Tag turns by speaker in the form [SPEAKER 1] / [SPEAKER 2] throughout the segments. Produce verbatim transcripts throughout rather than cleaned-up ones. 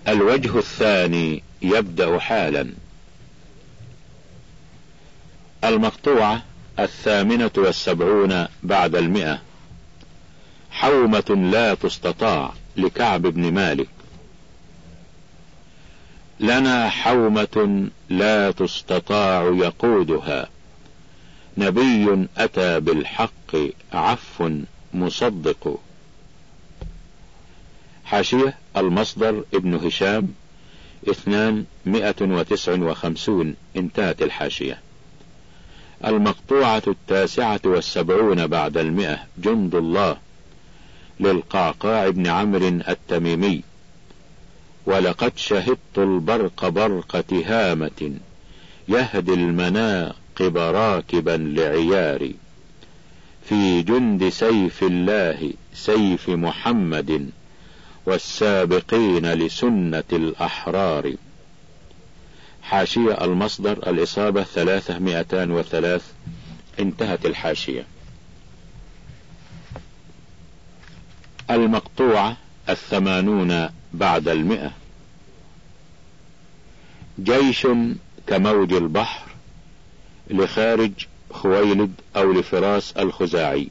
[SPEAKER 1] الوجه الثاني يبدأ حالا. المقطوعة الثامنة والسبعون بعد المئة. حومة لا تستطاع لكعب بن مالك. لنا حومة لا تستطاع يقودها، نبي أتى بالحق عف مصدق. حاشية المصدر ابن هشام اثنان مئة وتسع وخمسون، انتهت الحاشية. المقطوعة التاسعة والسبعون بعد المئة. جند الله للقعقاع بن عمرو التميمي. ولقد شهدت البرق برق تهامة، يهدي المناقب راكبا لعياري، في جند سيف الله سيف محمد، والسابقين لسنة الأحرار. حاشية المصدر الإصابة ثلاثة مئتان وثلاث، انتهت الحاشية. المقطوعة الثمانون بعد المئة. جيش كموج البحر لخارج خويلد أو لفراس الخزاعي.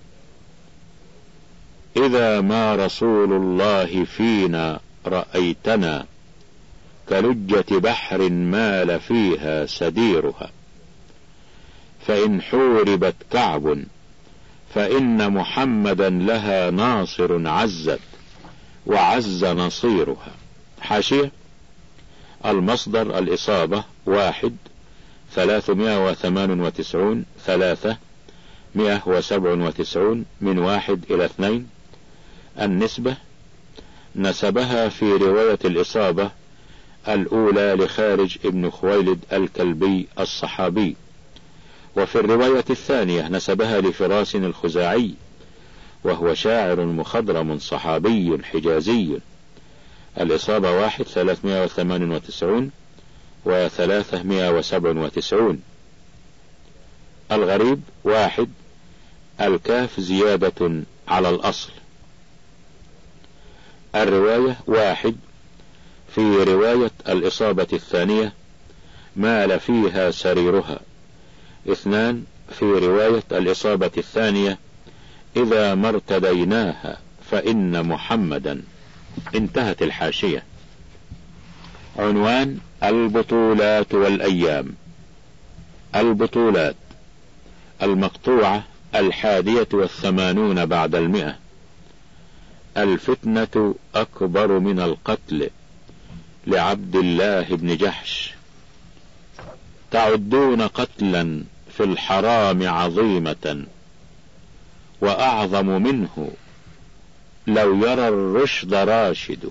[SPEAKER 1] إذا ما رسول الله فينا رأيتنا، كلجة بحر مال فيها سديرها، فإن حوربت كعب فإن محمدا لها ناصر عزت وعز نصيرها. حاشية المصدر الإصابة واحد ثلاثمائة وثمان وتسعون ثلاثة مئة وسبع وتسعون من واحد إلى اثنين. النسبة نسبها في رواية الإصابة الأولى لخارج ابن خويلد الكلبي الصحابي، وفي الرواية الثانية نسبها لفراس الخزاعي، وهو شاعر مخضرم صحابي حجازي. الإصابة واحد ثلاثمائة وثمان وتسعون وثلاثمائة وسبع وتسعون. الغريب واحد، الكاف زيادة على الأصل. الرواية واحد، في رواية الإصابة الثانية مال فيها سريرها. اثنان، في رواية الإصابة الثانية إذا ما ارتديناها فإن محمدا، انتهت الحاشية. عنوان البطولات والأيام. البطولات. المقطوعة الحادية والثمانون بعد المئة. الفتنة أكبر من القتل لعبد الله بن جحش. تعدون قتلا في الحرام عظيمة، وأعظم منه لو يرى الرشد راشد.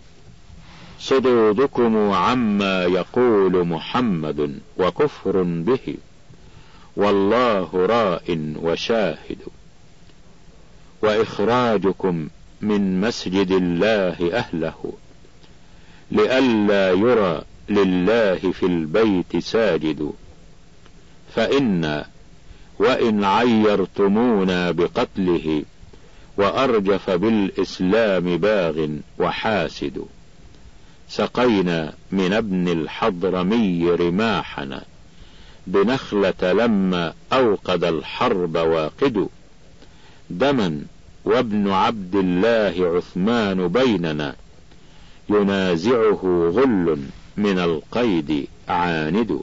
[SPEAKER 1] صدودكم عما يقول محمد وكفر به، والله راء وشاهد. وإخراجكم من مسجد الله أهله، لئلا يرى لله في البيت ساجد. فإن وإن عيرتمونا بقتله، وأرجف بالإسلام باغ وحاسد. سقينا من ابن الحضرمي رماحنا، بنخلة لما أوقد الحرب واقد. دما وابن عبد الله عثمان بيننا، ينازعه غل من القيد عاند.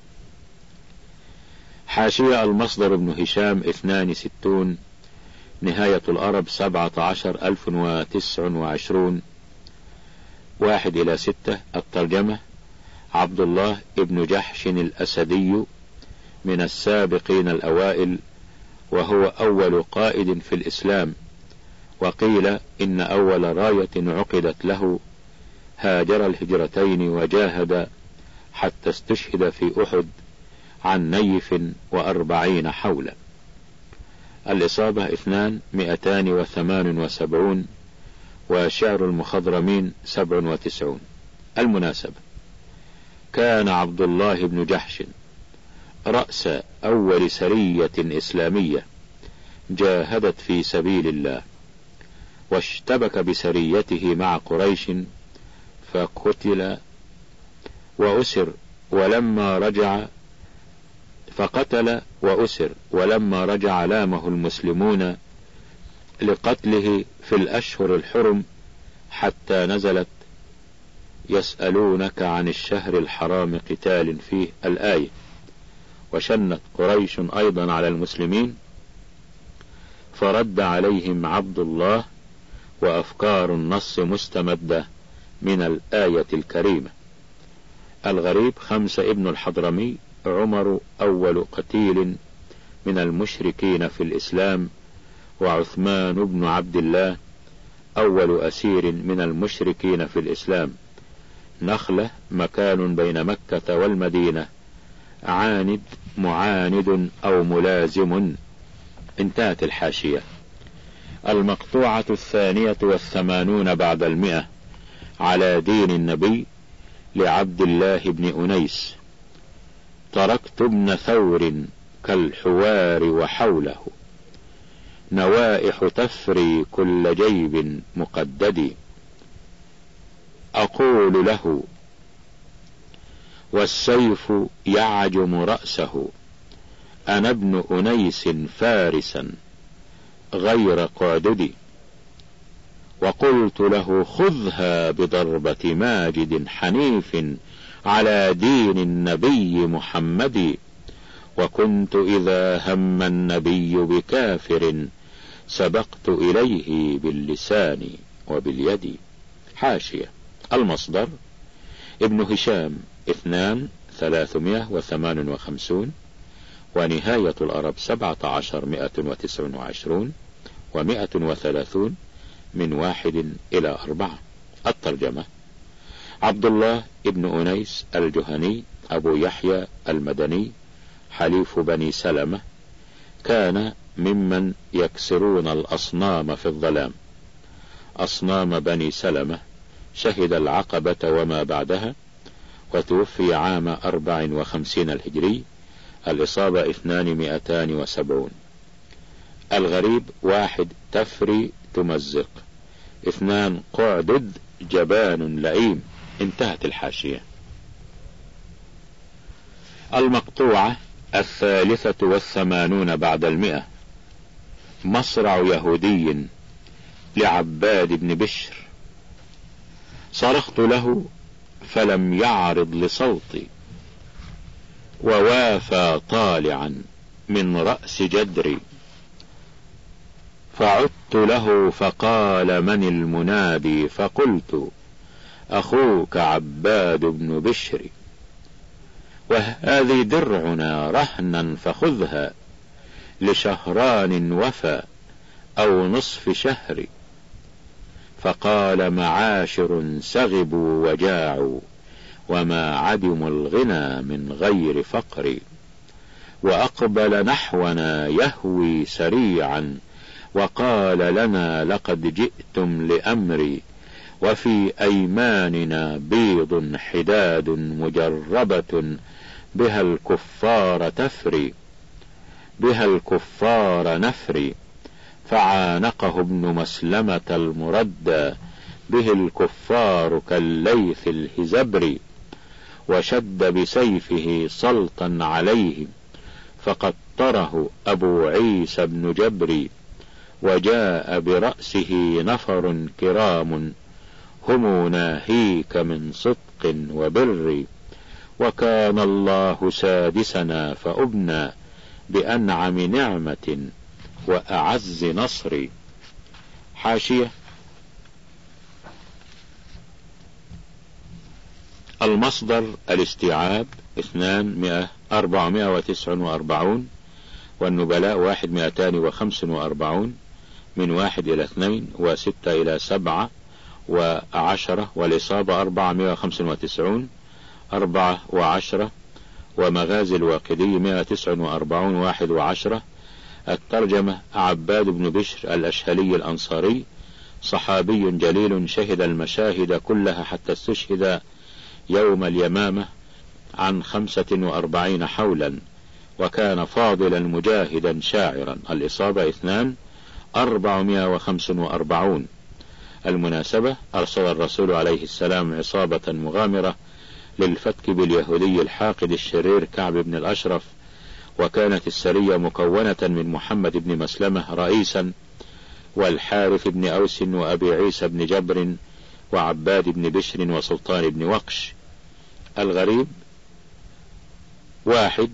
[SPEAKER 1] حاشية المصدر ابن هشام اثنان ستون، نهاية الأرب سبعة عشر ألف وتسع وعشرون، واحد إلى ستة. الترجمة عبد الله ابن جحش الأسدي من السابقين الأوائل، وهو أول قائد في الإسلام، وقيل إن أول راية عقدت له هاجر الهجرتين وجاهد حتى استشهد في أحد عن نيف وأربعين حولا. الإصابة اثنان مئتان وثمان وسبعون، وشعر المخضرمين سبع وتسعون. المناسبة: كان عبد الله بن جحش رأس أول سرية إسلامية جاهدت في سبيل الله، واشتبك بسريته مع قريش، فقتل وأسر ولما رجع فقتل وأسر ولما رجع لامه المسلمون لقتله في الأشهر الحرم حتى نزلت يسألونك عن الشهر الحرام قتال فيه الآية. وشنت قريش أيضا على المسلمين فرد عليهم عبد الله، وأفكار النص مستمدة من الآية الكريمة. الغريب خمسة ابن الحضرمي عمر أول قتيل من المشركين في الإسلام، وعثمان بن عبد الله أول أسير من المشركين في الإسلام. نخلة مكان بين مكة والمدينة، عاند معاند أو ملازم. انتهت الحاشية. المقطوعة الثانية والثمانون بعد المئة على دين النبي لعبد الله بن أنيس. تركت ابن ثور كالحوار وحوله، نوائح تفري كل جيب مقدد. أقول له والسيف يعجم رأسه، أنا ابن أنيس فارسا غير قعدد. وقلت له خذها بضربة ماجد حنيف على دين النبي محمد. وكنت إذا هم النبي بكافر سبقت إليه باللسان وباليد. حاشية. المصدر ابن هشام اثنان ثلاثمائة وثمان وخمسون، ونهاية الأرب سبعة عشر مائة وتسع وعشرون ومائة وثلاثون من واحد إلى أربعة. الترجمة: عبد الله ابن أنيس الجهني أبو يحيى المدني حليف بني سلمة، كان ممن يكسرون الأصنام في الظلام. أصنام بني سلمة. شهد العقبة وما بعدها، وتوفي عام أربع وخمسين الهجري. الإصابة اثنان مئتان وسبعون. الغريب: واحد تفري تمزق، اثنان قعدد جبان لئيم. انتهت الحاشية. المقطوعة الثالثة والثمانون بعد المئة. مصرع يهودي لعباد بن بشر. صرخت له فلم يعرض لصوتي، ووافى طالعا من رأس جدري. فعدت له فقال من المنادي؟ فقلت أخوك عباد بن بشر، وهذه درعنا رهنا فخذها لشهران وفى أو نصف شهر. فقال معاشر سغبوا وجاعوا، وما عدموا الغنى من غير فقر. وأقبل نحونا يهوي سريعا، وقال لنا لقد جئتم لأمري، وفي أيماننا بيض حداد مجربة بها الكفار تفري بها الكفار نفري. فعانقه ابن مسلمة المردى به الكفار كالليث الهزبري، وشد بسيفه سلطا عليه فقطره أبو عيسى بن جبري. وجاء برأسه نفر كرام هم ناهيك من صدق وبر. وكان الله سادسنا فأبنى بأنعم نعمة وأعز نصر. حاشية. المصدر الاستيعاب اثنان مئة أربعمائة وتسعة وأربعون، والنبلاء واحد مئتان وخمس وأربعون من واحد إلى اثنين وستة إلى سبعة وعشرة، والإصابة أربعمائة وخمسة وتسعون أربعة وعشرة، ومغازي الواقدي مئة وتسعة وأربعون واحد وعشرة. الترجمة: عباد بن بشر الأشهلي الأنصاري، صحابي جليل شهد المشاهد كلها حتى استشهد يوم اليمامة عن خمسة وأربعين حولا، وكان فاضلا مجاهدا شاعرا. الإصابة اثنان أربعمائة وخمس وأربعون. المناسبة: أرسل الرسول عليه السلام عصابة مغامرة للفتك باليهودي الحاقد الشرير كعب بن الأشرف، وكانت السرية مكونة من محمد بن مسلمة رئيسا، والحارث بن أوس، وأبي عيسى بن جبر، وعباد بن بشر، وسلطان بن وقش. الغريب: واحد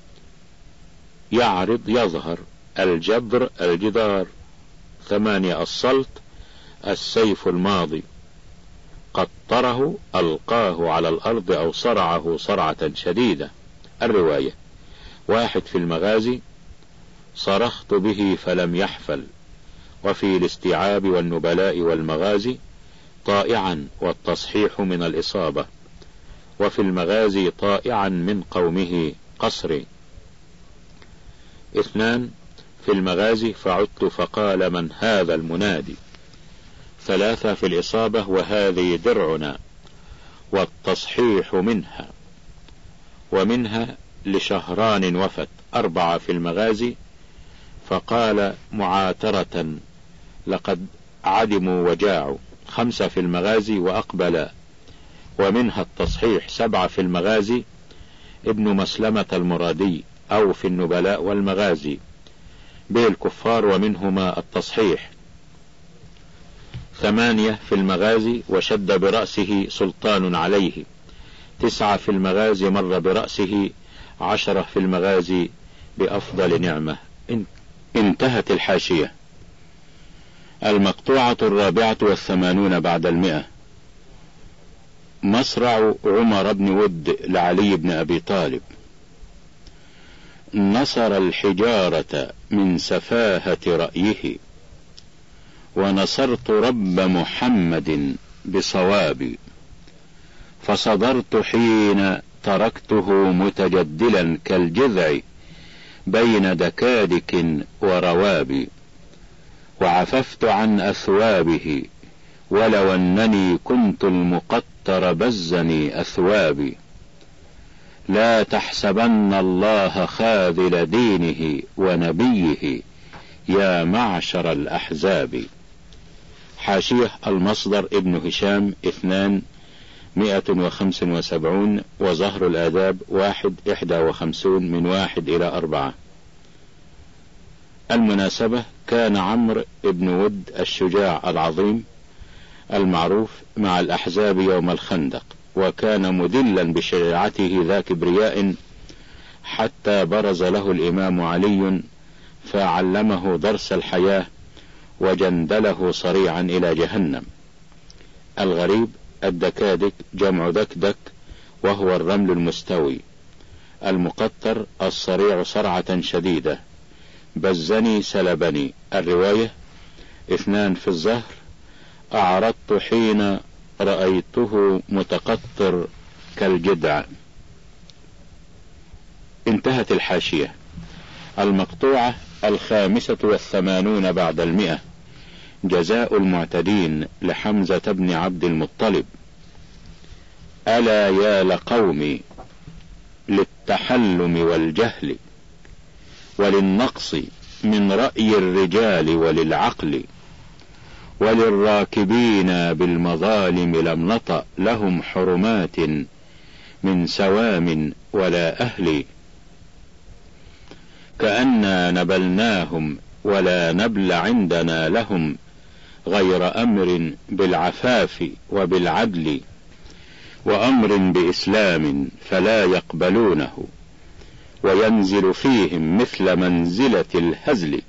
[SPEAKER 1] يعرض يظهر، الجبر الجدار. ثمانية السلط السيف الماضي، قطره ألقاه على الأرض أو صرعه صرعة شديدة. الرواية: واحد في المغازي صرخت به فلم يحفل. وفي الاستيعاب والنبلاء والمغازي طائعا والتصحيح من الإصابة، وفي المغازي طائعا من قومه قصري. اثنان في المغازي فعدت فقال من هذا المنادي. ثلاثة في الإصابة وهذه درعنا، والتصحيح منها ومنها لشهران وفت. أربعة في المغازي فقال معاترة لقد عدموا وجاعوا. خمسة في المغازي وأقبل، ومنها التصحيح. سبعة في المغازي ابن مسلمة المرادي، أو في النبلاء والمغازي به الكفار، ومنهما التصحيح. ثمانية في المغازي وشد برأسه سلطان عليه. تسعة في المغازي مر برأسه. عشرة في المغازي بأفضل نعمة. انتهت الحاشية. المقطوعة الرابعة والثمانون بعد المئة. مصرع عمر بن ود لعلي بن أبي طالب: نصر الحجارة من سفاهة رأيه، ونصرت رب محمد بصوابي، فصدرت حين تركته متجدلا كالجذع بين دكادك وروابي، وعففت عن أثوابه ولو أنني كنت المقطر بزني أثوابي. لا تحسبن الله خاذل دينه ونبيه يا معشر الأحزاب. حاشية المصدر ابن هشام اثنان مئة وخمس وسبعون، وظهر الآداب واحد إحدى وخمسون من واحد إلى أربعة. المناسبة: كان عمرو بن ود الشجاع العظيم المعروف مع الأحزاب يوم الخندق، وكان مدلا بشجاعته ذا كبرياء، حتى برز له الإمام علي فعلمه درس الحياة وجندله صريعا إلى جهنم. الغريب: الدكادك جمع دكدك، وهو الرمل المستوي. المقطر الصريع صرعة شديدة. بزني سلبني. الرواية: اثنان في الزهر أعرضت حين رأيته متقطر كالجدع. انتهت الحاشية. المقطوعة الخامسة والثمانون بعد المئة. جزاء المعتدين لحمزة بن عبد المطلب: ألا يا لقومي للتحلم والجهل، وللنقص من رأي الرجال وللعقل، وللراكبين بالمظالم لم نطأ لهم حرمات من سوام ولا أهل، كأننا نبلناهم ولا نبل عندنا لهم غير أمر بالعفاف وبالعدل، وأمر بإسلام فلا يقبلونه، وينزل فيهم مثل منزلة الهزل،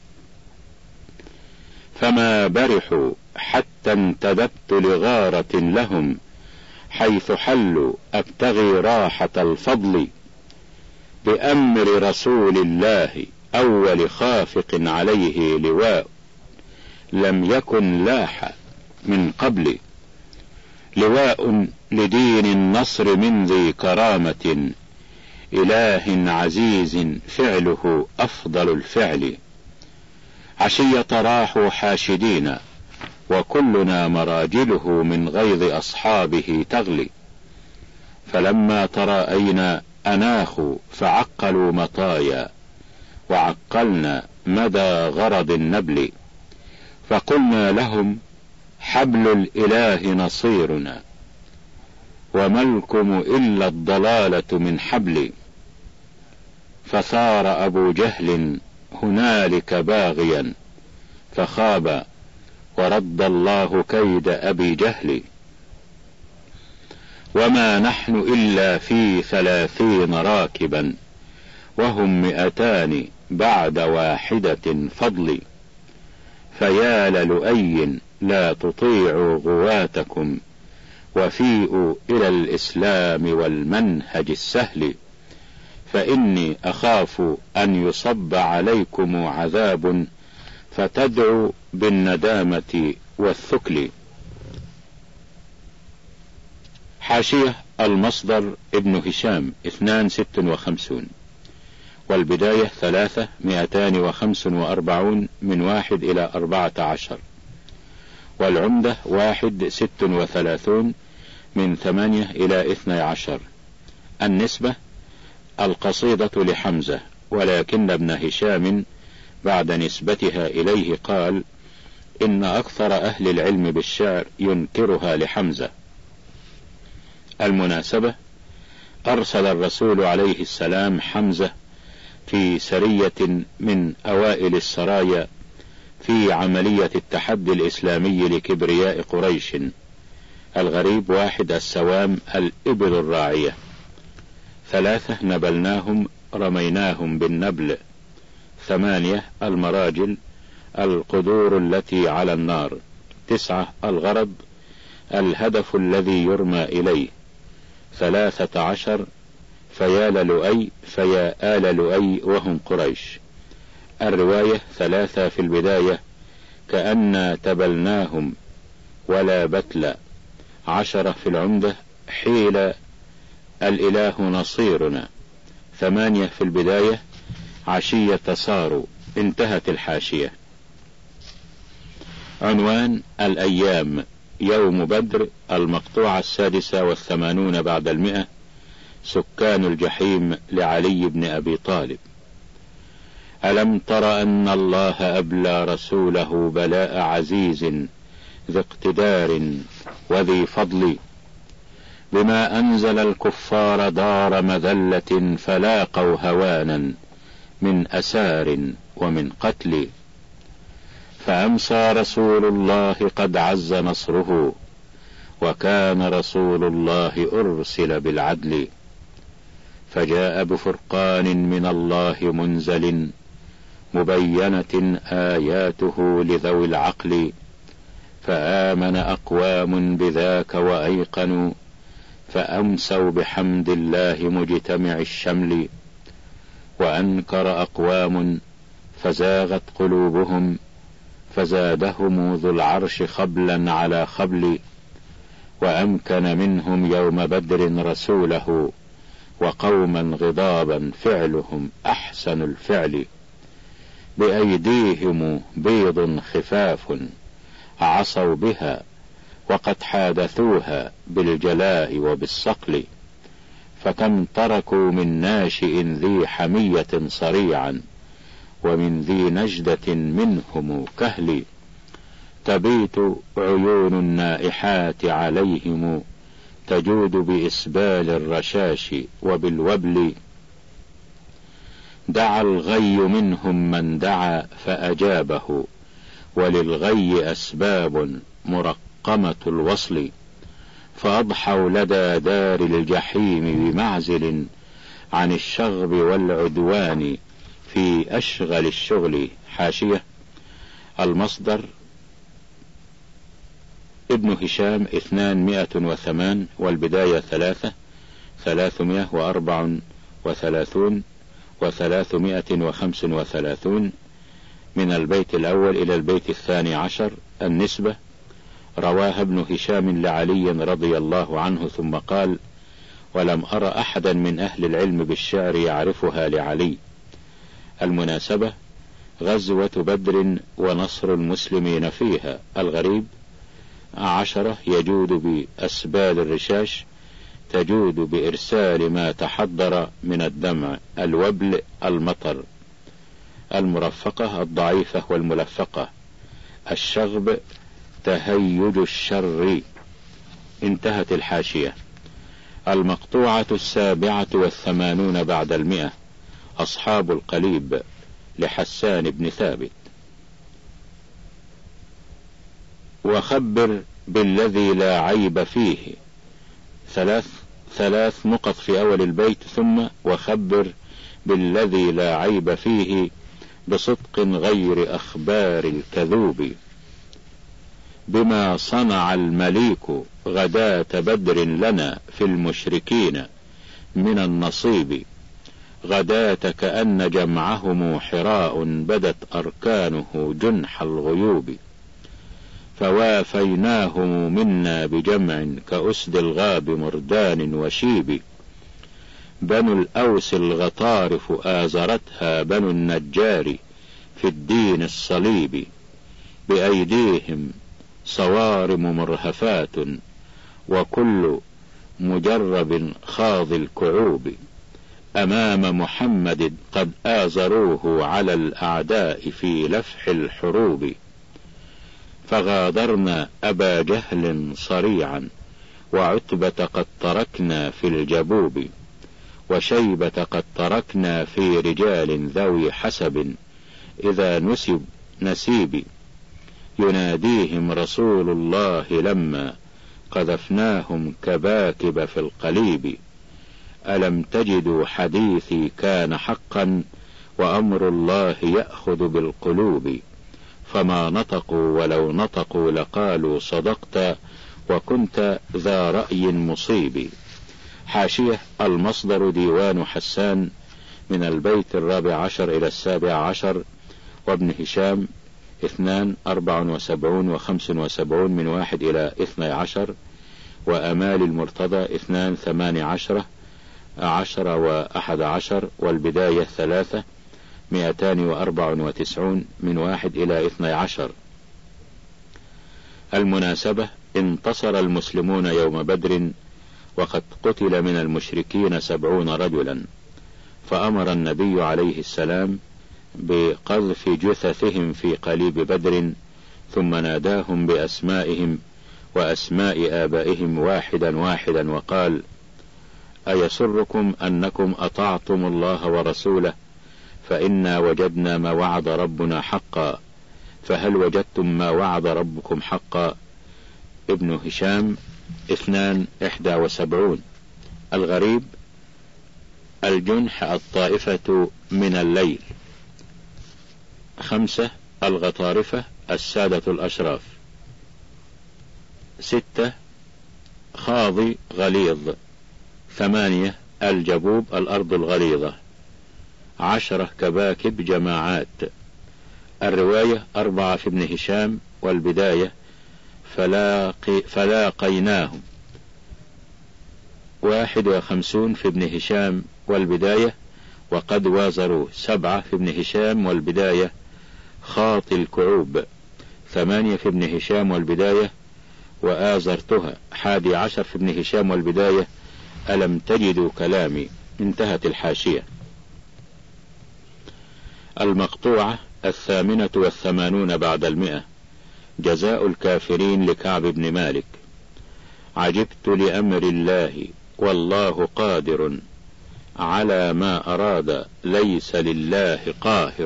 [SPEAKER 1] فما برحوا حتى انتدبت لغارة لهم حيث حلوا أبتغي راحة الفضل، بأمر رسول الله أول خافق عليه لواء لم يكن لاح من قبل، لواء لدين النصر من ذي كرامة إله عزيز فعله أفضل الفعل، عشية راحوا حاشدين وكلنا مراجله من غيظ أصحابه تغلي، فلما تراءينا أناخوا فعقلوا مطايا وعقلنا مدى غرض النبل، فقلنا لهم حبل الإله نصيرنا، وما الكم إلا الضلالة من حبل. فثار أبو جهل هنالك باغيا فخاب، ورد الله كيد أبي جهل. وما نحن إلا في ثلاثين راكبا، وهم مئتان بعد واحدة فضل. فيا للؤي لا تطيعوا غواتكم، وفيئوا إلى الإسلام والمنهج السهل. فإني أخاف أن يصب عليكم عذاب، فتدعوا بالندامة والثكل. حاشية المصدر ابن هشام اثنان ست وخمسون، والبداية ثلاثة مئتان وخمس وأربعون من واحد إلى أربعة عشر، والعمدة واحد ست وثلاثون من ثمانية إلى اثنى عشر. النسبة القصيدة لحمزة، ولكن ابن هشام بعد نسبتها إليه قال إن أكثر أهل العلم بالشعر ينكرها لحمزة. المناسبة: أرسل الرسول عليه السلام حمزة في سرية من أوائل السرايا في عملية التحدي الإسلامي لكبرياء قريش. الغريب واحد السوام الإبل الراعية. ثلاثة نبلناهم رميناهم بالنبل. ثمانية المراجل القدور التي على النار. تسعة الغرض الهدف الذي يرمى إليه. ثلاثة عشر فيا لؤي فيا آل لؤي وهم قريش. الرواية ثلاثة في البداية كأن تبلناهم ولا بتل. عشرة في العمدة حيل الإله نصيرنا. ثمانية في البداية عشية صاروا. انتهت الحاشية. عنوان الأيام يوم بدر، المقطوعة السادسة والثمانون بعد المئة. سكان الجحيم لعلي بن أبي طالب. ألم تر أن الله أبلى رسوله بلاء عزيز ذي اقتدار وذي فضل، بما أنزل الكفار دار مذلة، فلاقوا هوانا من أسار ومن قتل. فأمسى رسول الله قد عز نصره، وكان رسول الله أرسل بالعدل. فجاء بفرقان من الله منزل، مبينة آياته لذوي العقل. فآمن أقوام بذاك وأيقنوا، فأمسوا بحمد الله مجتمع الشمل. وأنكر أقوام فزاغت قلوبهم، فزادهم ذو العرش خبلا على خبل. وأمكن منهم يوم بدر رسوله، وقوما غضابا فعلهم أحسن الفعل. بأيديهم بيض خفاف عصوا بها، وقد حادثوها بالجلاء وبالصقل. فكم تركوا من ناشئ ذي حمية صريعا، ومن ذي نجدة منهم كهل. تبيت عيون النائحات عليهم، تجود بإسبال الرشاش وبالوبل. دعا الغي منهم من دعا فأجابه، وللغي أسباب مرقمة الوصل. فأضحوا لدى دار الجحيم بمعزل عن الشغب والعدوان في أشغل الشغل. حاشية المصدر ابن هشام اثنان مئة وثمان، والبداية ثلاثة ثلاثمائة وأربع وثلاثون وثلاثمائة وخمس وثلاثون من البيت الأول إلى البيت الثاني عشر. النسبة رواها ابن هشام لعلي رضي الله عنه، ثم قال: ولم أرى أحدا من أهل العلم بالشعر يعرفها لعلي. المناسبة غزوة بدر ونصر المسلمين فيها. الغريب عشرة يجود بأسبال الرشاش، تجود بإرسال ما تحضر من الدمع. الوبل المطر. المرفقة الضعيفة والملفقة. الشغب تهيج الشر. انتهت الحاشية. المقطوعة السابعة والثمانون بعد المئة، أصحاب القليب، لحسان بن ثابت. وخبر بالذي لا عيب فيه، ثلاث ثلاث نقط في أول البيت، ثم وخبر بالذي لا عيب فيه بصدق غير أخبار الكذوب، بما صنع المليك غداة بدر لنا في المشركين من النصيب، غداة كأن جمعهم حراء بدت أركانه جنح الغيوب، فوافيناهم منا بجمع كأسد الغاب مردان وشيب، بنو الأوس الغطارف آزرتها بنو النجار في الدين الصليب، بأيديهم صوارم مرهفات وكل مجرب خاض الكعوب، أمام محمد قد آزروه على الأعداء في لفح الحروب، فغادرنا أبا جهل صريعا وعتبة قد تركنا في الجبوب، وشيبة قد تركنا في رجال ذوي حسب إذا نسب نسيب، يناديهم رسول الله لما قذفناهم كباكب في القليب، ألم تجدوا حديثي كان حقا وأمر الله يأخذ بالقلوب، فما نطقوا ولو نطقوا لقالوا صدقت وكنت ذا رأي مصيب. حاشية. المصدر ديوان حسان من البيت الرابع عشر إلى السابع عشر، وابن هشام اثنان أربع وسبعون وخمس وسبعون من واحد إلى اثني عشر، وأمال المرتضى اثنان ثمان عشرة عشر وأحد عشر، والبداية ثلاثة مئتان وأربع وتسعون من واحد إلى اثني عشر. المناسبة: انتصر المسلمون يوم بدر وقد قتل من المشركين سبعون رجلا، فأمر النبي عليه السلام بقذف جثثهم في قليب بدر، ثم ناداهم بأسمائهم وأسماء آبائهم واحدا واحدا وقال: أيسركم أنكم أطعتم الله ورسوله؟ فإنا وجدنا ما وعد ربنا حقا، فهل وجدتم ما وعد ربكم حقا؟ ابن هشام اثنان إحدى وسبعون. الغريب: الجنح الطائفة من الليل. خمسة. الغطارفة السادة الأشراف. ستة. خاضي غليظ. ثمانية. الجبوب الأرض الغليظة. عشرة. كباكب جماعات. الرواية أربعة في ابن هشام، والبداية فلاقي فلاقيناهم. واحد وخمسون في ابن هشام والبداية وقد وازروه. سبعة في ابن هشام والبداية خاطي الكعوب. ثمانية في ابن هشام والبداية وآزرتها. حادي عشر في ابن هشام والبداية ألم تجدوا كلامي. انتهت الحاشية. المقطوعة الثامنة والثمانون بعد المئة، جزاء الكافرين لكعب بن مالك. عجبت لأمر الله والله قادر على ما أراد ليس لله قاهر،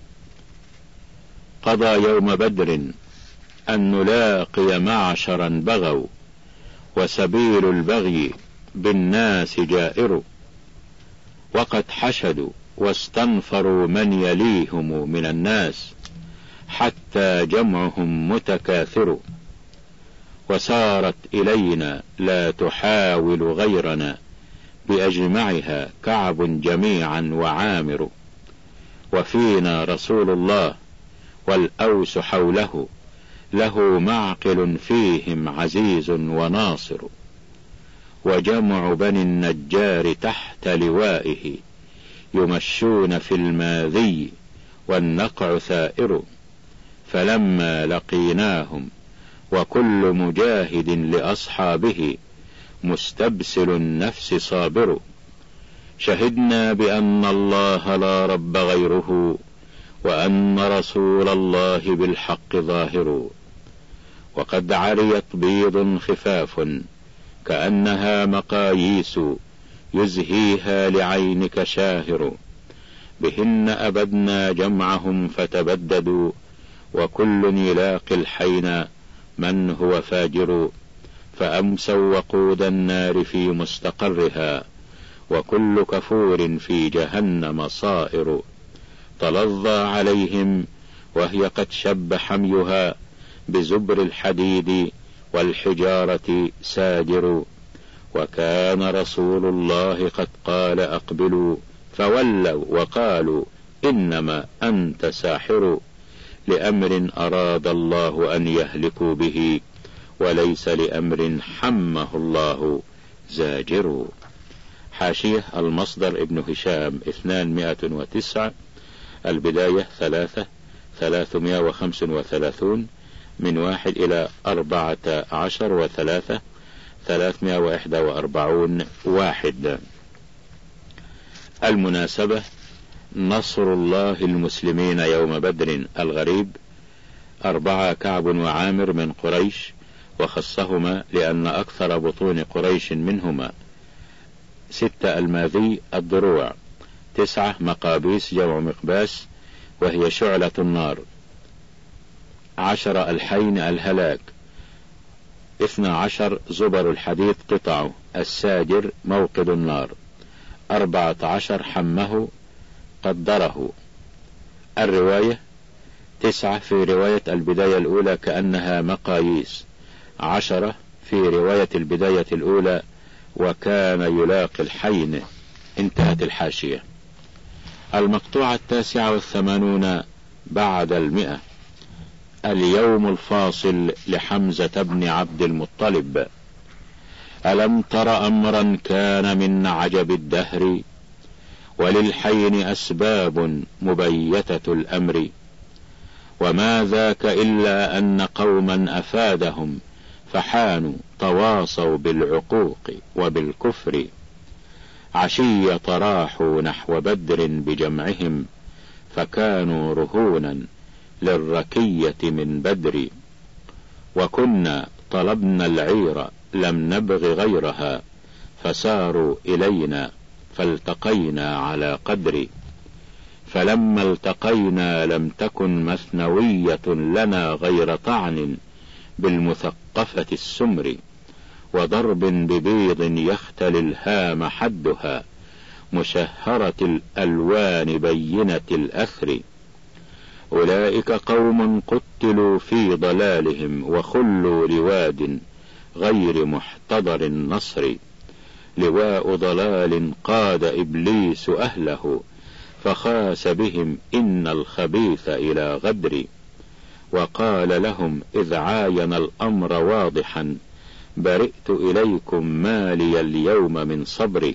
[SPEAKER 1] قضى يوم بدر أن نلاقي معشرا بغوا، وسبيل البغي بالناس جائر، وقد حشدوا واستنفروا من يليهم من الناس، حتى جمعهم متكاثر، وسارت إلينا لا تحاول غيرنا، بأجمعها كعب جميعا وعامر، وفينا رسول الله والأوس حوله، له معقل فيهم عزيز وناصر، وجمع بني النجار تحت لوائه، يمشون في الماذي والنقع ثائر، فلما لقيناهم وكل مجاهد لأصحابه مستبسل النفس صابر، شهدنا بأن الله لا رب غيره، وأن رسول الله بالحق ظاهر، وقد عريت بيض خفاف كأنها مقاييس يزهيها لعينك شاهر، بهن أبدنا جمعهم فتبددوا، وكل يلاقي الحين من هو فاجر، فأمسوا وقود النار في مستقرها، وكل كفور في جهنم صائر، تلظى عليهم وهي قد شب حميها، بزبر الحديد والحجارة ساجر، وكان رسول الله قد قال أقبلوا، فولوا وقالوا إنما أنت ساحر، لأمر أراد الله أن يهلكوا به، وليس لأمر حمه الله زاجر. حاشية المصدر ابن هشام اثنان وتسعة، البداية ثلاثة ثلاثمائة وخمسة وثلاثون، من واحد إلى أربعة عشر، وثلاثة ثلاثمائة وإحدى وأربعون واحد. المناسبة: نصر الله المسلمين يوم بدر. الغريب: أربعة كعب وعامر من قريش، وخصهما لأن أكثر بطون قريش منهما. ستة الماذي الضروع. تسعة مقابيس جمع مقباس وهي شعلة النار. عشر الحين الهلاك. اثنى عشر زبر الحديد قطعه. الساجر موقد النار. أربعة عشر حمه قدره. الرواية: تسعة في رواية البداية الأولى كأنها مقاييس، عشرة في رواية البداية الأولى وكان يلاقي الحين. انتهت الحاشية. المقطوعة التاسعة والثمانون بعد المئة. اليوم الفاصل لحمزة بن عبد المطلب. ألم تر أمرا كان من عجب الدهر، وللحين أسباب مبيتة الأمر، وما ذاك إلا أن قوما أفادهم، فحانوا تواصوا بالعقوق وبالكفر، عشية راحوا نحو بدر بجمعهم، فكانوا رهونا للركية من بدر، وكنا طلبنا العير لم نبغ غيرها، فساروا إلينا فالتقينا على قدر، فلما التقينا لم تكن مثنوية لنا غير طعن بالمثقفة السمر، وضرب ببيض يختلي الهام حدها، مشهرة الألوان بينة الأثر. أولئك قوم قتلوا في ضلالهم، وخلوا لواد غير محتضر النصر، لواء ضلال قاد إبليس أهله، فخاس بهم إن الخبيث إلى غدر، وقال لهم إذ عاين الأمر واضحا، برئت إليكم ما لي اليوم من صبر،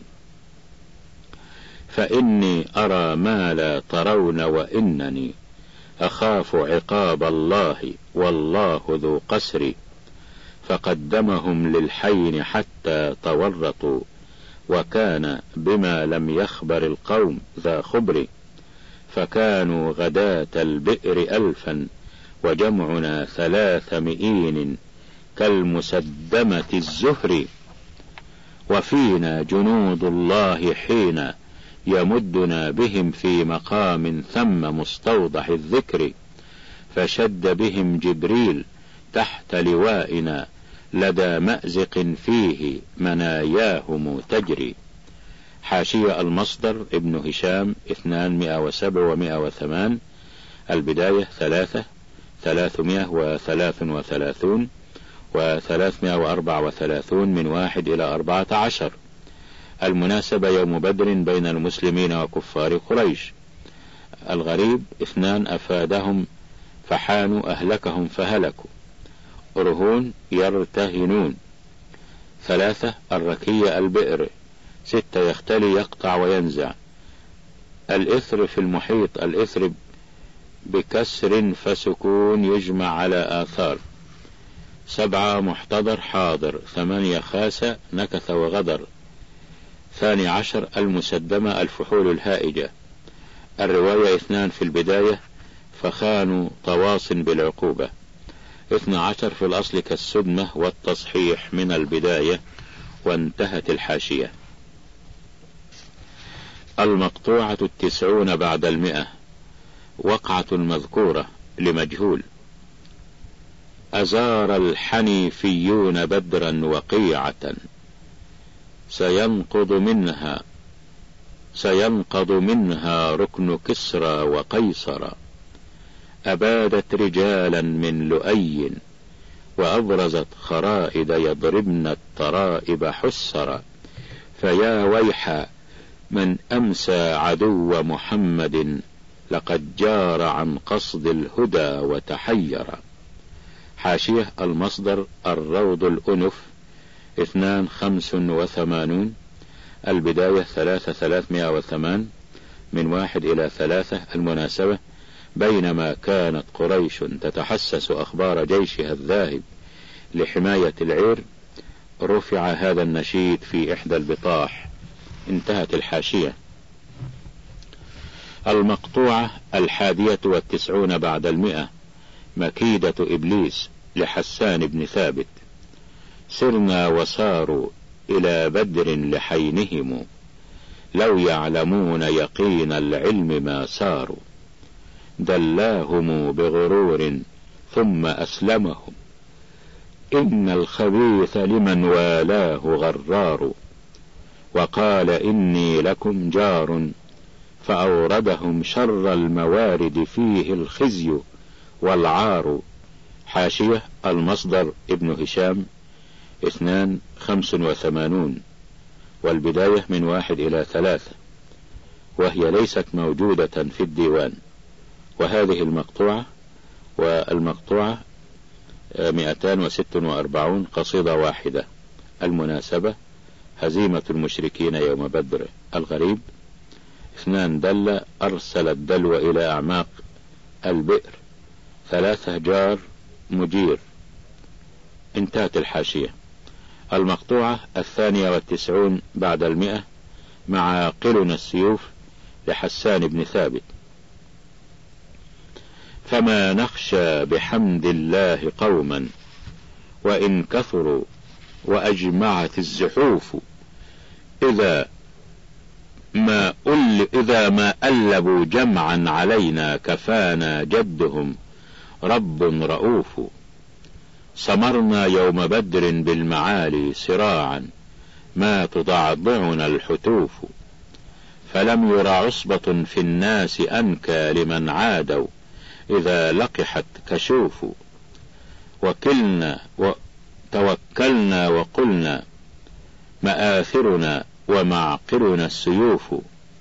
[SPEAKER 1] فإني أرى ما لا ترون، وإنني أخاف عقاب الله والله ذو قسر، فقدمهم للحين حتى تورطوا، وكان بما لم يخبر القوم ذا خبر، فكانوا غداة البئر ألفا، وجمعنا ثلاث مئين كالمسدمة الزهر، وفينا جنود الله حين يمدنا بهم في مقام ثم مستوضح الذكر، فشد بهم جبريل تحت لوائنا، لدى مأزق فيه مناياهم تجري. حاشية المصدر ابن هشام اثنان وسبع ومائة وثمان، البداية ثلاثة ثلاثمائة وثلاث وثلاثون وثلاثمائة وأربع وثلاثون، من واحد إلى أربعة عشر. المناسبة يوم بدر بين المسلمين وكفار قريش. الغريب: اثنان أفادهم فحانوا أهلكهم فهلكوا. رهون يرتهنون. ثلاثة الركية البئر. ستة يختلي يقطع وينزع. الإثر في المحيط. الإثر بكسر فسكون يجمع على آثار. سبعة محتضر حاضر. ثمانية خاسة نكث وغدر. ثاني عشر المسدمة الفحول الهائجة. الرواية اثنان في البداية، فخانوا تواص بالعقوبة. اثنى عشر في الأصل كالسدمة والتصحيح من البداية، وانتهت الحاشية. المقطوعة التسعون بعد المئة، وقعة مذكورة لمجهول. أزار الحنيفيون بدرا وقيعة، سينقض منها سينقض منها ركن كسرى وقيصر. أبادت رجالا من لؤي، وأبرزت خرائد يضربن الطرائب حسرا. فيا ويح من أمسى عدو محمد، لقد جار عن قصد الهدى وتحير. حاشية المصدر الروض الأنف اثنان خمس وثمانون، البداية ثلاثة ثلاثمائة وثمان، من واحد إلى ثلاثة. المناسبة: بينما كانت قريش تتحسس أخبار جيشها الذاهب لحماية العير، رفع هذا النشيد في إحدى البطاح. انتهت الحاشية. المقطوعة الحادية والتسعون بعد المئة، مكيدة إبليس لحسان بن ثابت. سرنا وساروا إلى بدر لحينهم، لو يعلمون يقين العلم ما ساروا. دلاهم بغرور ثم أسلمهم، إن الخبيث لمن والاه غرار. وقال إني لكم جار، فأوردهم شر الموارد فيه الخزي والعار. حاشية المصدر ابن هشام اثنان خمس وثمانون، والبداية من واحد إلى ثلاثة، وهي ليست موجودة في الديوان. وهذه المقطوعة والمقطوعة مئتان وست وأربعون قصيدة واحدة. المناسبة: هزيمة المشركين يوم بدر. الغريب: اثنان دل أرسل الدلو إلى أعماق البئر. ثلاثة جار مجير. انتهت الحاشية. المقطوعة الثانية والتسعون بعد المئة، معاقلنا السيوف لحسان بن ثابت. فما نخشى بحمد الله قوما، وإن كثروا وأجمعت الزحوف. إذا ما أل إذا ما ألبوا جمعا علينا، كفانا جدهم رب رؤوف. سمرنا يوم بدر بالمعالي سراعا، ما تضعضعنا الحتوف. فلم ير عصبة في الناس أنكى لمن عادوا، إذا لقحت كشوف. وكلنا وتوكلنا وقلنا، مآثرنا ومعقلنا السيوف.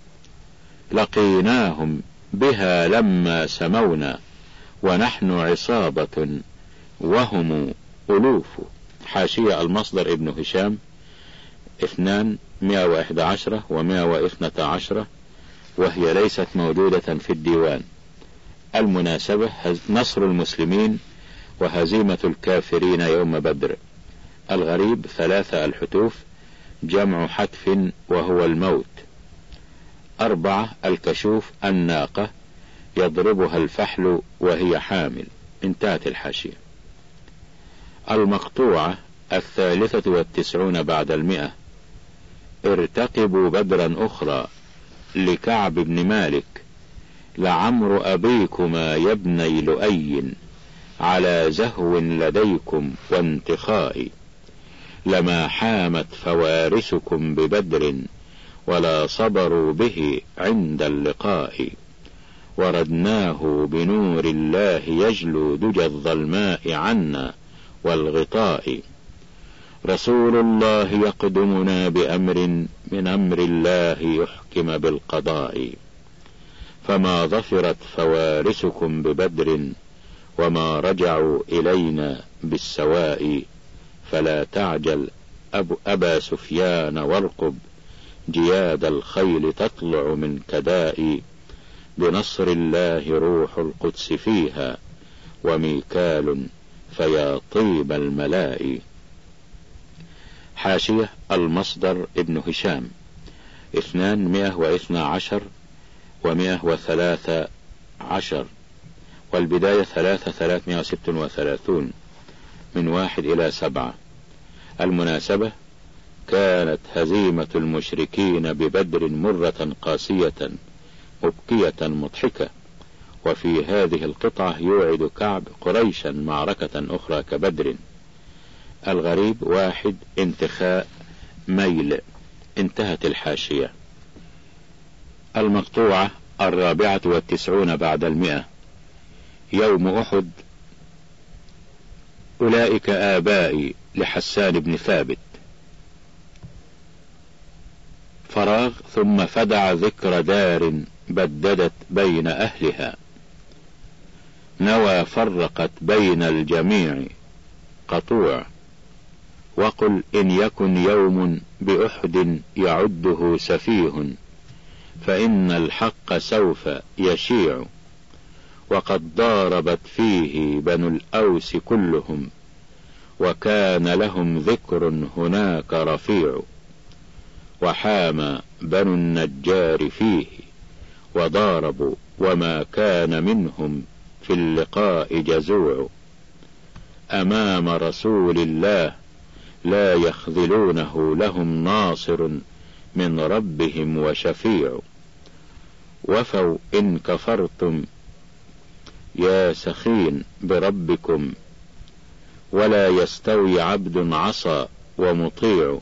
[SPEAKER 1] لقيناهم بها لما سمونا، ونحن عصابة وهم ألوف. حاشية المصدر ابن هشام اثنان مئة وإحدى عشرة ومئة واثنة عشرة، وهي ليست موجودة في الديوان. المناسبة: نصر المسلمين وهزيمة الكافرين يوم بدر. الغريب: ثلاثة الحتوف جمع حتف وهو الموت. أربعة الكشوف الناقة يضربها الفحل وهي حامل. انتهت الحاشية. المقطوعة الثالثة والتسعون بعد المئة، ارتقبوا بدرا أخرى لكعب بن مالك. لعمر أبيكما يا ابني لؤي، على زهو لديكم وانتخاء. لما حامت فوارسكم ببدر، ولا صبروا به عند اللقاء. وردناه بنور الله يجلو دجى الظلماء عنا والغطاء. رسول الله يقدمنا بأمر من أمر الله يحكم بالقضاء. فما ظفرت فوارسكم ببدر، وما رجعوا إلينا بالسواء. فلا تعجل أب أبا سفيان، وارقب جياد الخيل تطلع من كداء. بنصر الله روح القدس فيها، وميكال فيا طيب الملاء. حاشية المصدر ابن هشام اثنان مئة واثنى عشر ومئة وثلاثة عشر، والبداية ثلاثة ثلاثمائة وست وثلاثون. من واحد إلى سبعة. المناسبة: كانت هزيمة المشركين ببدر مرة قاسية مبكية مضحكة. وفي هذه القطعة يوعد كعب قريشا معركة أخرى كبدر. الغريب: واحد انتخاء ميل. انتهت الحاشية. المقطوعة الرابعة والتسعون بعد المئة. يوم أحد: أولئك آبائي لحسان بن ثابت. فراغ ثم فدع ذكر دار بددت بين أهلها، نوى فرقت بين الجميع قطوع. وقل إن يكن يوم بأحد يعده سفيه، فإن الحق سوف يشيع. وقد ضاربت فيه بنو الأوس كلهم، وكان لهم ذكر هناك رفيع. وحام بنو النجار فيه وضاربوا، وما كان منهم في اللقاء جزوع. أمام رسول الله لا يخذلونه، لهم ناصر من ربهم وشفيع. وفوا إن كفرتم يا سخين بربكم، ولا يستوي عبد عصى ومطيع.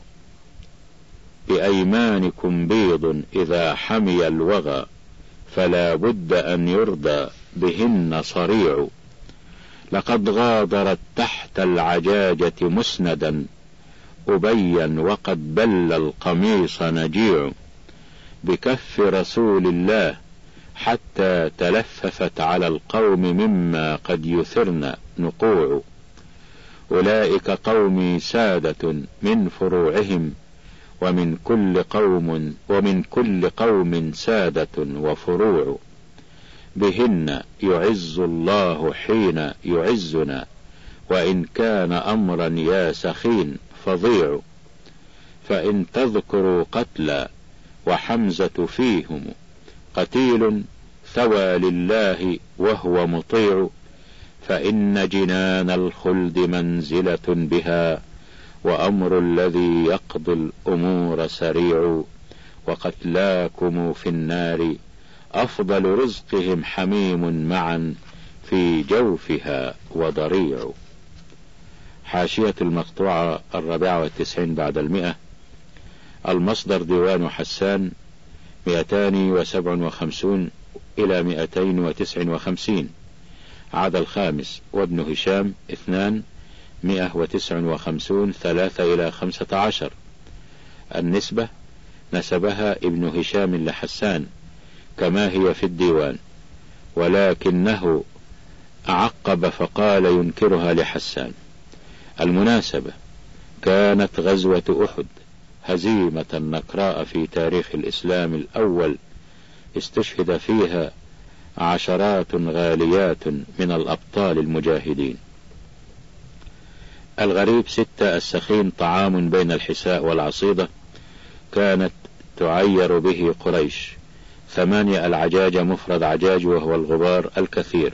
[SPEAKER 1] بأيمانكم بيض إذا حمي الوغى، فلا بد أن يرضى بهن صريع. لقد غادرت تحت العجاجة مسندا أبين، وقد بل القميص نجيع. بكف رسول الله حتى تلففت على القوم مما قد يثرن نقوع. أولئك قومي سادة من فروعهم، ومن كل قوم ومن كل قوم سادة وفروع. بهن يعز الله حين يعزنا، وإن كان أمرا يا سخين فظيع. فإن تذكروا قتلى وحمزة فيهم، قتيل ثوى لله وهو مطيع. فإن جنان الخلد منزلة بها، وأمر الذي يقضي الأمور سريع. وقتلاكم في النار أفضل رزقهم حميم معا في جوفها وضريع. حاشية المقطوعة الرابعة والتسعين بعد المئة. المصدر ديوان حسان مئتان وسبع وخمسون إلى مئتين وتسع وخمسين. عدا الخامس. وابن هشام اثنان مئة وتسع وخمسون ثلاثة إلى خمسة عشر. النسبة نسبها ابن هشام لحسان كما هي في الديوان، ولكنه عقب فقال ينكرها لحسان. المناسبة: كانت غزوة أحد هزيمة نكراء في تاريخ الإسلام الأول، استشهد فيها عشرات غاليات من الأبطال المجاهدين. الغريب: ستة السخين طعام بين الحساء والعصيدة، كانت تعير به قريش. ثمانية العجاج مفرد عجاج وهو الغبار الكثير.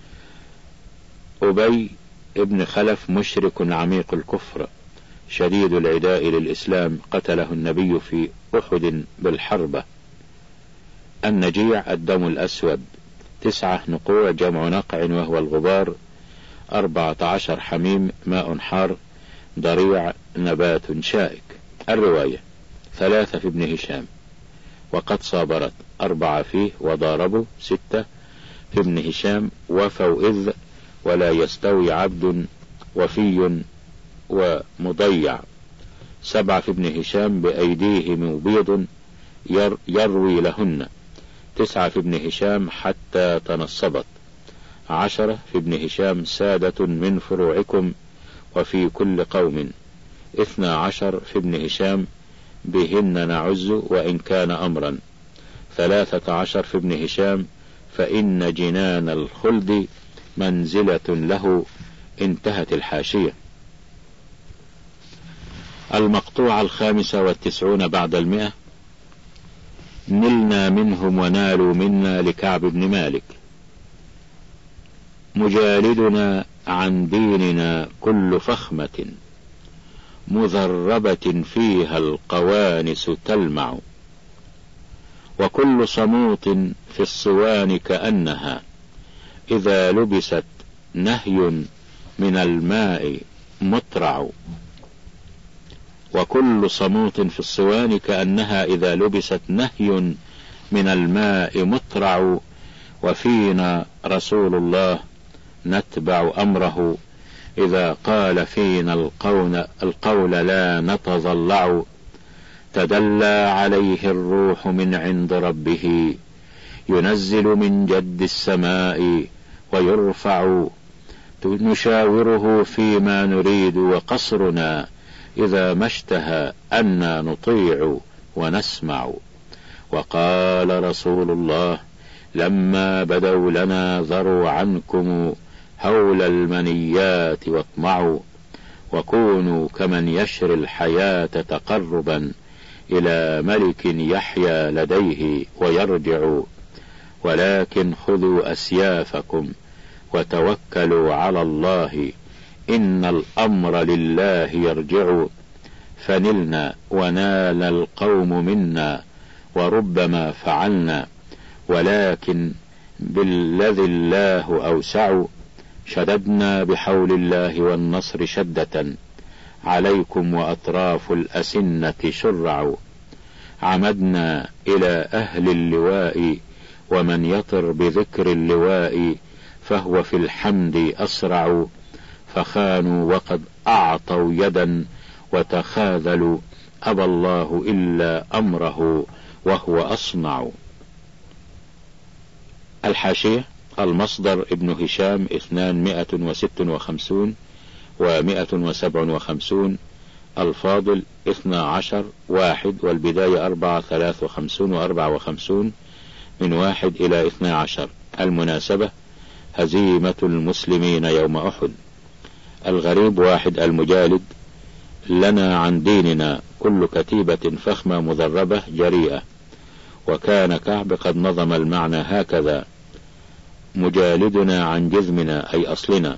[SPEAKER 1] أبي ابن خلف مشرك عميق الكفر شديد العداء للإسلام، قتله النبي في أحد بالحربة. النجيع الدم الأسود. تسعة نقوع جمع نقع وهو الغبار. أربعة عشر حميم ماء حار. ضريع نبات شائك. الرواية: ثلاثة في ابن هشام وقد صابرت. أربعة فيه وضاربوا. ستة في ابن هشام وفوا إذ ولا يستوي عبد وفي ومضيع. سبعة في ابن هشام بأيديهم بيض ير يروي لهن. تسعة في ابن هشام حتى تنصبت. عشرة في ابن هشام سادة من فروعكم وفي كل قوم. اثنى عشر في ابن هشام بهن نعز وإن كان أمرا. ثلاثة عشر في ابن هشام فإن جنان الخلد منزلة له. انتهت الحاشية. المقطوعة الخامسة والتسعون بعد المئة. نلنا منهم ونالوا منا لكعب بن مالك. مجالدنا عن ديننا كل فخمة مذربة فيها القوانس تلمع، وكل صموت في الصوان كأنها إذا لبست نهي من الماء مترع. وكل صموت في الصوان كأنها إذا لبست نهي من الماء مترع، وفينا رسول الله نتبع أمره إذا قال فينا القول, القول لا نتضلع. تدلى عليه الروح من عند ربه ينزل من جد السماء ويرفع، نشاوره فيما نريد وقصرنا إذا ما اشتهى أنا نطيع ونسمع. وقال رسول الله لما بدوا لنا ذروا عنكم هول المنيات واطمعوا، وكونوا كمن يشري الحياة تقربا إلى ملك يحيا لديه ويرجع. ولكن خذوا أسيافكم وتوكلوا على الله إن الأمر لله يرجع. فنلنا ونال القوم منا وربما فعلنا، ولكن بالذي الله أوسع. شددنا بحول الله والنصر شدة عليكم وأطراف الأسنة شرع. عمدنا إلى أهل اللواء ومن يطر بذكر اللواء فهو في الحمد أسرع. فخانوا وقد أعطوا يدا وتخاذلوا أبى الله إلا أمره وهو أصنع. الحاشية: المصدر ابن هشام اثنان وست وخمسون ومائة وسبع وخمسون، الفاضل اثنى عشر واحد، والبداية أربعة ثلاث وخمسون وأربع وخمسون من واحد إلى اثنى عشر. المناسبة: هزيمة المسلمين يوم أحد. الغريب واحد المجالد: لنا عن ديننا كل كتيبة فخمة مذربة جريئة. وكان كعب قد نظم المعنى هكذا: مجالدنا عن جذمنا أي أصلنا.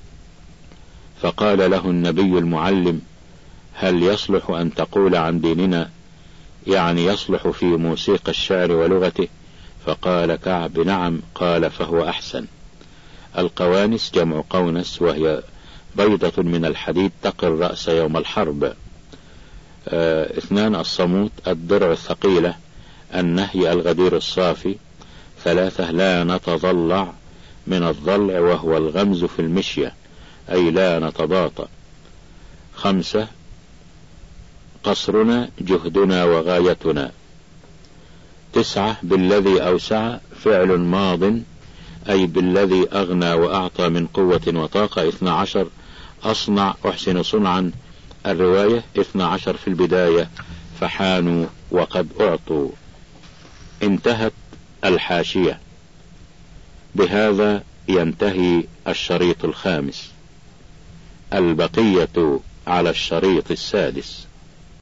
[SPEAKER 1] فقال له النبي المعلم: هل يصلح أن تقول عن ديننا؟ يعني يصلح في موسيقى الشعر ولغته؟ فقال كعب: نعم. قال: فهو أحسن. القوانس جمع قونس، وهي بيضة من الحديد تقي الرأس يوم الحرب. آه اثنان الصموت الدرع الثقيلة، النهي الغدير الصافي. ثلاثة لا نتضلع من الضلع وهو الغمز في المشية أي لا نتباطأ. خمسة قصرنا جهدنا وغايتنا. تسعة بالذي أوسع فعل ماض أي بالذي أغنى وأعطى من قوة وطاقة. اثنى عشر أصنع أحسن صنعا. الرواية اثنى عشر في البداية فحانوا وقد أعطوا. انتهت الحاشية. بهذا ينتهي الشريط الخامس، البقية على الشريط السادس.